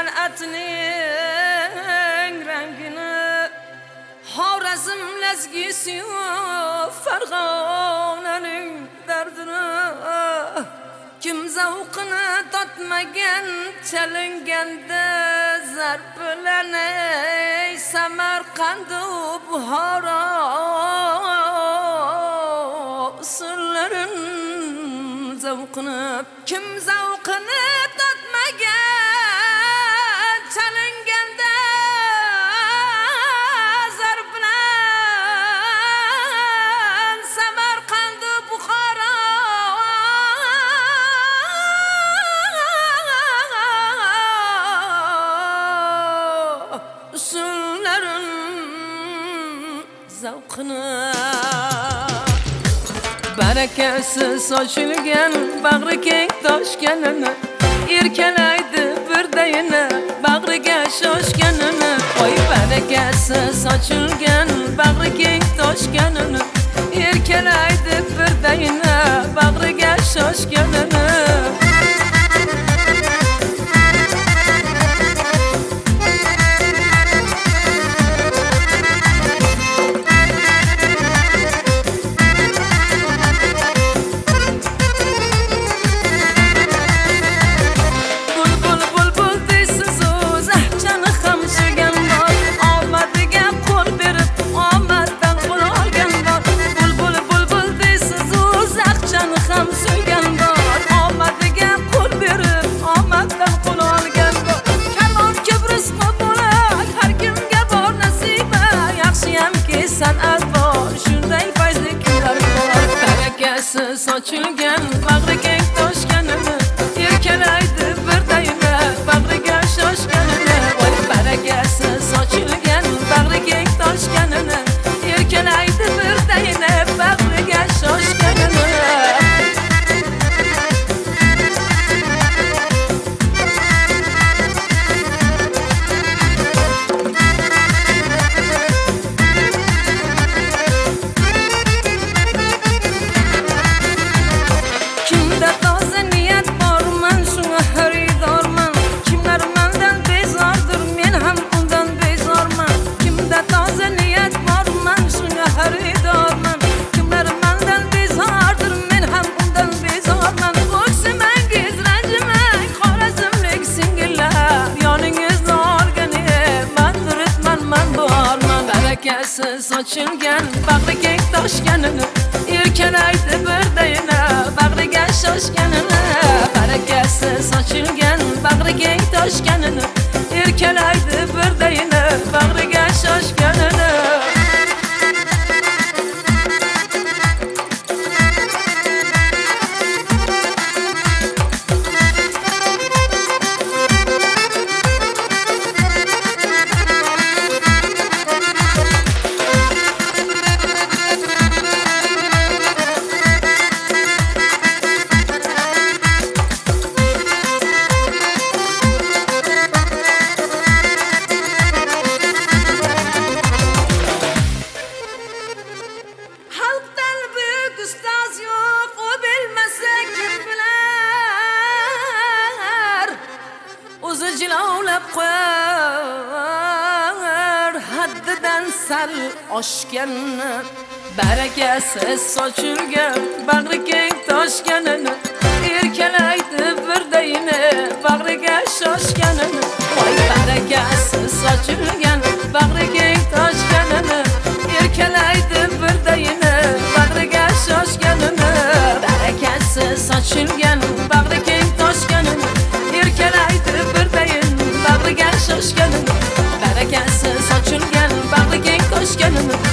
san'atning rangini Xorazm lazgisi Farg'onaning dardini kim zavqini totmagan chalinganda zarb bilan Samarqand Buxoro usullarin zavqini kim zavqini totmagan chalinganda zarb bilan Samarqand Buxoro usullarin zavqini barakasi sochilgan bag'ri keng toshganini erkalaydi birdayini bag'riga shoshganini voy barakasi sochilgan bag'ri keng toshganini erkalaydi birdayini bag'riga shoshganini san'at bor shunday fayzli kunlar bor barakasi sochilgan bag'ri keng toshganini erkalaydi birdayini bag'riga shoshganini voy barakasi sochilgan bag'ri keng toshganini erkalaydi birdayini bag'riga shoshganini sochilgan bag'ri keng toshganini erkalaydi birdayini bag'riga shoshganini barakasi sochilgan bag'ri keng toshganini erkalaydi birdayini bag'riga shoshganini jilovlab qo'yar haddidan sal oshganini barakasi sochilgan bag'ri keng toshganini erkalaydi birdayini bag'riga shoshganini voy barakasi sochilgan bag'ri keng toshganini erkalaydi birdayini bag'riga shoshganini barakasi sochilgan bag'ri keng toshganini erkalaydi birdayin bag'riga shoshganini barakasi sochilgan bag'ri keng toshganini